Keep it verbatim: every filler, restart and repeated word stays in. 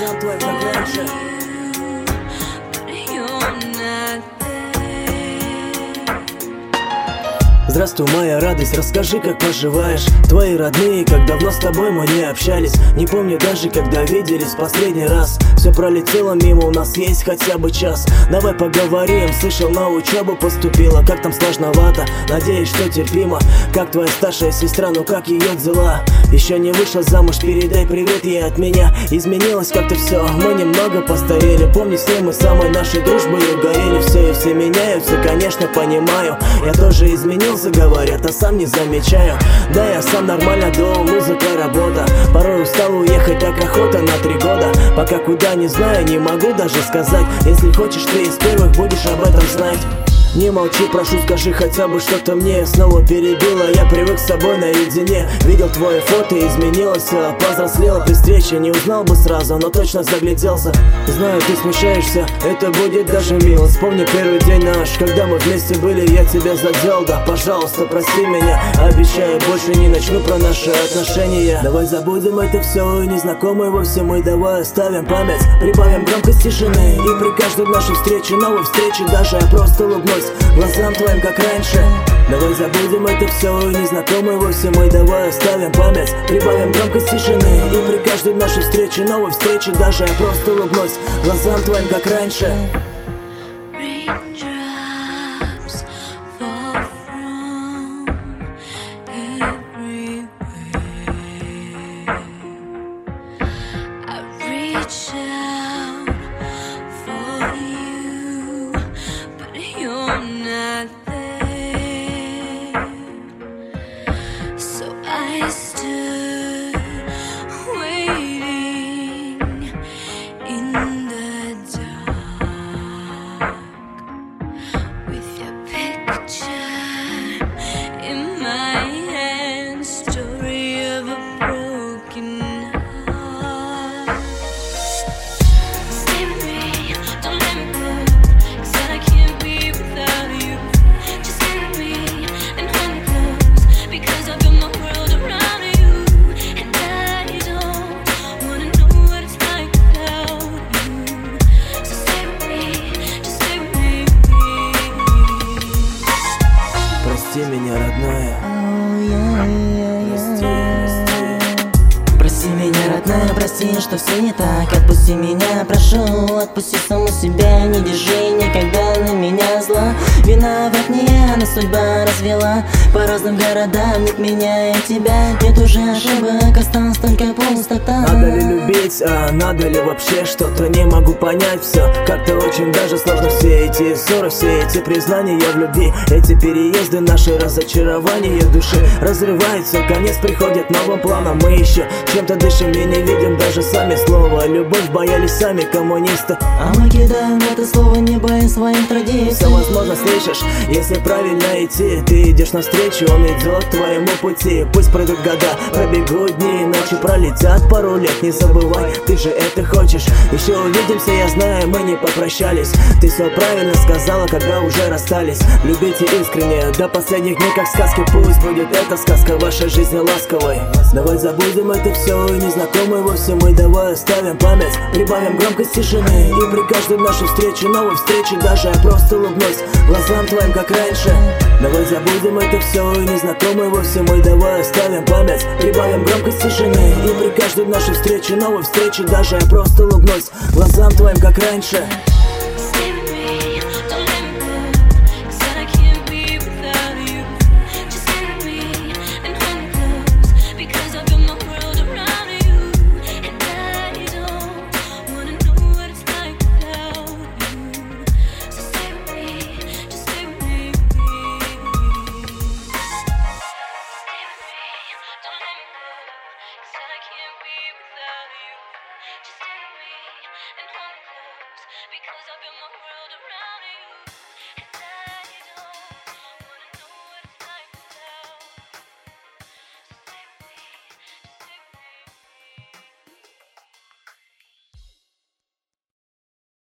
глазам твоим, как раньше. Здравствуй, моя радость, расскажи, как поживаешь. Твои родные, как давно с тобой мы не общались. Не помню даже, когда виделись последний раз. Все пролетело мимо, у нас есть хотя бы час. Давай поговорим, слышал, на учебу поступила. Как там сложновато, надеюсь, что терпимо. Как твоя старшая сестра, ну как ее дела? Еще не вышла замуж, передай привет ей от меня. Изменилось как-то все, мы немного постарели. Помню, с ней мы самой нашей дружбой угорели. Все и все меняются, конечно, понимаю. Я тоже изменился, говорят, а сам не замечаю. Да, я сам нормально дома, музыка, работа. Порой устал уехать, так охота на три года. Пока куда не знаю, не могу даже сказать. Если хочешь, ты из первых будешь об этом знать. Не молчи, прошу, скажи хотя бы что-то мне. Снова перебила, я привык с собой наедине. Видел твое фото, изменилось, повзрослела при встрече. Не узнал бы сразу, но точно загляделся. Знаю, ты смущаешься, это будет даже мило. Вспомни первый день наш, когда мы вместе были. Я тебя задел, да, пожалуйста, прости меня. Обещаю, больше не начну про наши отношения. Давай забудем это все и незнакомые вовсе мы. Давай оставим память, прибавим громкость тишины. И при каждой нашей встрече, новой встрече, даже я просто улыбнусь глазам твоим, как раньше. Давай забудем это все и незнакомые вовсе мы. Давай оставим память, прибавим громкость тишины. И при каждой нашей встрече, новой встрече, даже я просто улыбнусь глазам твоим, как раньше. I stood waiting in the dark with your picture in my hand, story of a broken heart. Stay with me, don't let me go, 'cause I can't be without you. Just stay with me and hold me close, because I've been my world around you, and I don't wanna know what it's like without you. So stay with me, just stay with me. Прости меня, родная. Прости, прости. Прости меня, родная, прости, что все не так. Отпусти меня, прошу, отпусти саму себя. Не держи никогда на меня зла. Виноват не я, нас судьба развела по разным городам, нет меня и тебя. Нет уже ошибок, осталась только пустота. Надо ли любить, а надо ли вообще что-то? Не могу понять все, как-то очень даже сложно. Все эти ссоры, все эти признания в любви, эти переезды, наши разочарования души разрываются, конец приходит новым планом. Мы еще чем-то дышим и не видим даже сами слова. Любовь боялись сами коммунисты, а мы кидаем это слово, не боясь своих традиций. все возможно, слышишь, если правильно идти. Ты идешь навстречу, он идет к твоему пути. Пусть пройдут года, пробегут дни, ночи пролетят пару лет. Не забывай, ты же это хочешь. Еще увидимся, я знаю, мы не попрощались. Ты все правильно сказала, когда уже расстались. Любите искренне, до последних дней, как в сказке. Пусть будет эта сказка вашей жизни ласковой. Давай забудем это все и незнакомые вовсе мы. Давай оставим память, прибавим громкость тишины. И при каждой нашей встрече, новой встрече, даже я просто улыбнусь глазам твоим, как раньше. Давай забудем это все и незнакомые вовсе мы. Давай оставим память, прибавим громкость тишины. И при каждой нашей встрече, новой встрече, даже я просто улыбнусь глазам твоим, как раньше. Stay with me, don't let me go, 'cause I can't be without you. Just stay with me and hold me close, because I've been my world around you, and I don't wanna know what it's like without you. So stay with me, just stay with me. Stay with me, don't let me go, 'cause I can't be without you. Just stay with me and hold me close, because I've been my world around you.